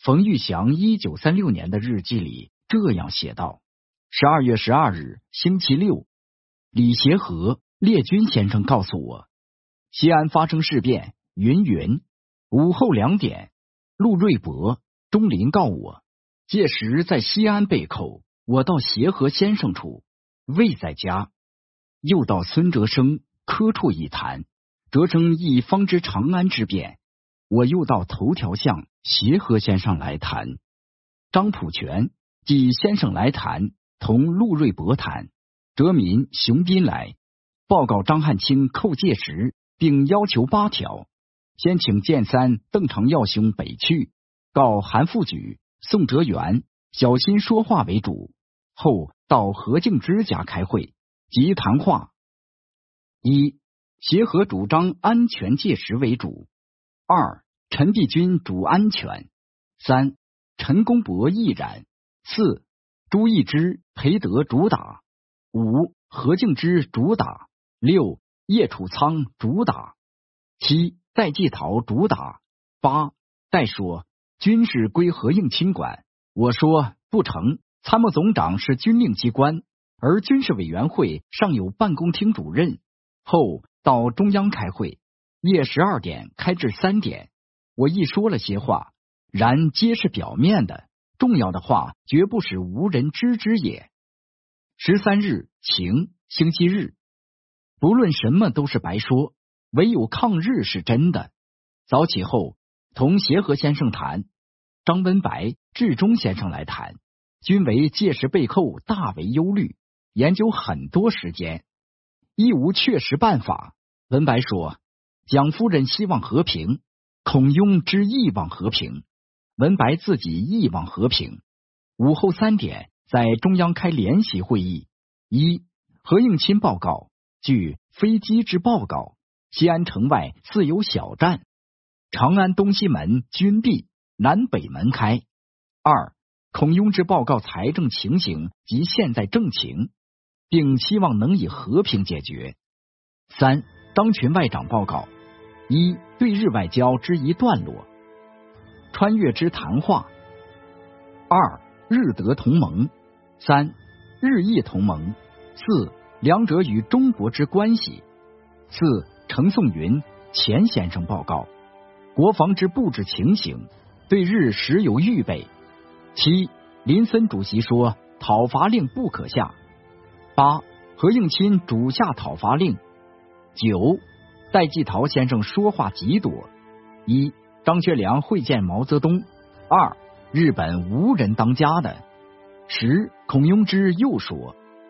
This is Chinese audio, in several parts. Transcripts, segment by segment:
冯玉祥1936年的日记里这样写道：12月12日，星期六，李协和列军先生告诉我，西安发生事变，云云。午后2点，陆瑞博、钟林告我，届时在西安被扣，我到协和先生处，未在家。又到孙哲生科处一谈，哲生亦方知长安之变，我又到头条巷协和先生来谈。张普全即先生来谈，同陆瑞博谈，哲民、熊斌来报告张汉卿扣届时，并要求8条：先请建三、邓长耀兄北去，告韩复榘、宋哲元小心说话为主，后到何敬之家开会及谈话。1. 协和主张安全届时为主。2. 陈璧君主安全。3. 陈公博亦然。4. 朱义之、裴德主打。5. 何敬之主打。6. 叶楚仓主打。7. 戴季陶主打。8. 戴说军事归何应钦管，我说不成，参谋总长是军令机关，而军事委员会尚有办公厅主任。后到中央开会，夜12点开至3点，我亦说了些话，然皆是表面的，重要的话绝不使无人知之也。13日，晴，星期日。不论什么都是白说，唯有抗日是真的。早起后同协和先生谈，张文白、志忠先生来谈，均为届时被扣大为忧虑，研究很多时间，亦无确实办法。文白说，蒋夫人希望和平，孔雍之亦望和平，文白自己亦望和平。午后3点，在中央开联席会议。1. 何应钦报告，据飞机之报告，西安城外似有小战，长安东西门军闭，南北门开。2. 孔雍之报告财政情形及现在政情，并希望能以和平解决。3. 张群外长报告：1. 对日外交之一段落，穿越之谈话。2. 日德同盟。3. 日意同盟。4. 两者与中国之关系。4. 程颂云钱先生报告国防之布置情形，对日时有预备。7. 林森主席说讨伐令不可下。8. 何应钦主下讨伐令。9. 戴季陶先生说话极多。1. 张学良会见毛泽东。2. 日本无人当家的。10. 孔雍之又说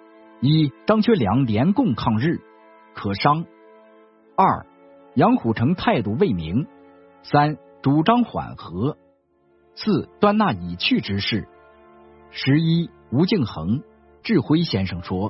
：1. 张学良联共抗日，可商。2. 杨虎城态度未明。3. 主张缓和。4. 端纳已去之事。11. 吴敬恒、志辉先生说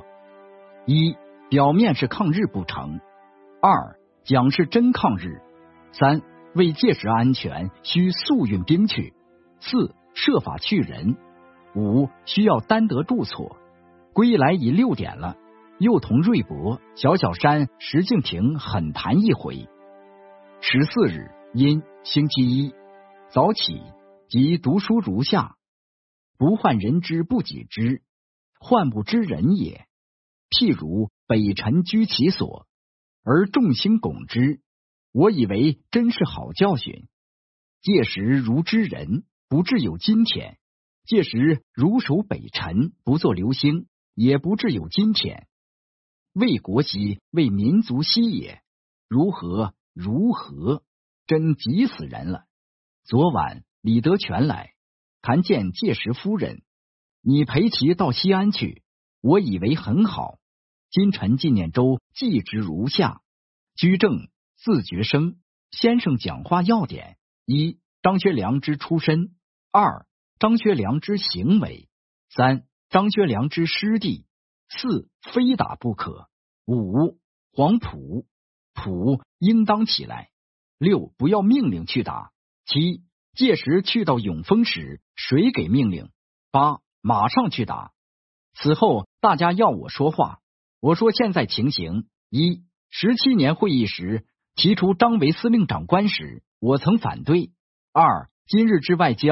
：1. 表面是抗日不成。2. 讲是真抗日。3. 为届时安全，需速运兵去。4. 设法去人。5. 需要担得住错。归来已6点了，又同瑞博、小小山、石敬亭狠谈一回。14日，阴，星期一，早起即读书如下：不患人之不己知，患不知人也。譬如北辰居其所，而众星拱之，我以为真是好教训。届时如知人，不至有今天；届时如守北辰，不做流星，也不至有今天。为国兮，为民族兮也。如何？如何？真急死人了。昨晚李德全来谈见届时夫人，你陪其到西安去，我以为很好。今晨纪念周记之如下：居正，字觉生，先生讲话要点：1. 张学良之出身。2. 张学良之行为。3. 张学良之失地。4. 非打不可。5. 黄埔应当起来。6. 不要命令去打。7. 届时去到永丰时，谁给命令？8. 马上去打。此后大家要我说话，我说现在情形：1. 17年会议时提出张为司令长官时，我曾反对；2. 今日之外交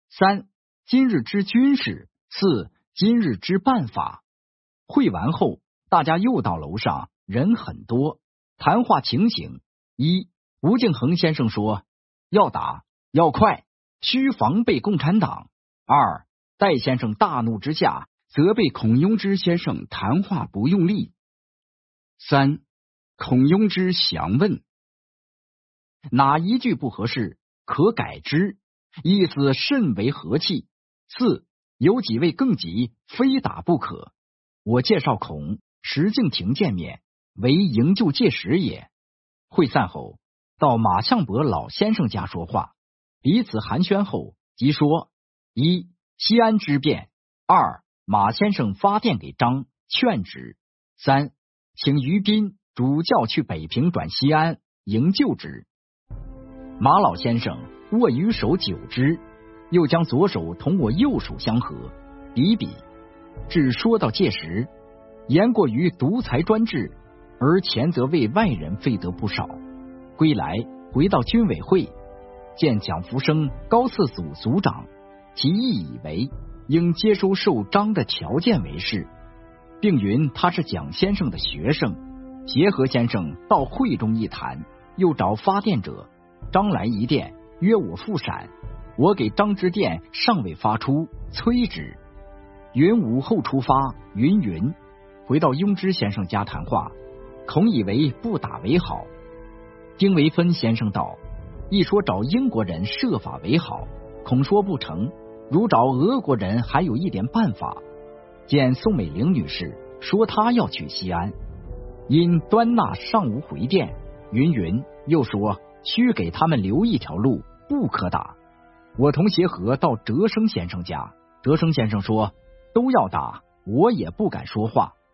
3. 今日之军事。4. 今日之办法。会完后，大家又到楼上，人很多。谈话情形： 1. 吴敬恒先生说，要打，要快，需防备共产党。2. 戴先生大怒之下，责备孔庸之先生谈话不用力。3. 孔庸之详问，哪一句不合适，可改之，意思甚为和气。4. 有几位更急，非打不可。我介绍孔、石敬瑭见面，为营救介使也。会散后，到马相伯老先生家说话，彼此寒暄后，即说： 1. 西安之变。 2. 马先生发电给张，劝之。 3. 请于斌主教去北平转西安，营救之。马老先生握于手久之，又将左手同我右手相合，比比，至说到届时，言过于独裁专制，而前则为外人费得不少。归来，回到军委会，见蒋福生高四组组长，其意以为应接收受张的条件为是，并云他是蒋先生的学生。协和先生到会中一谈，又找发电者，张来一电，约我复闪。我给张之电尚未发出，催之。云午后出发，云。回到庸之先生家谈话，孔以为不打为好。丁维芬先生道，一说找英国人设法为好，孔说不成，如找俄国人还有一点办法。见宋美龄女士说她要去西安，因端纳尚无回电，云，又说需给他们留一条路，不可打。我同协和到哲生先生家，哲生先生说都要打，我也不敢说话。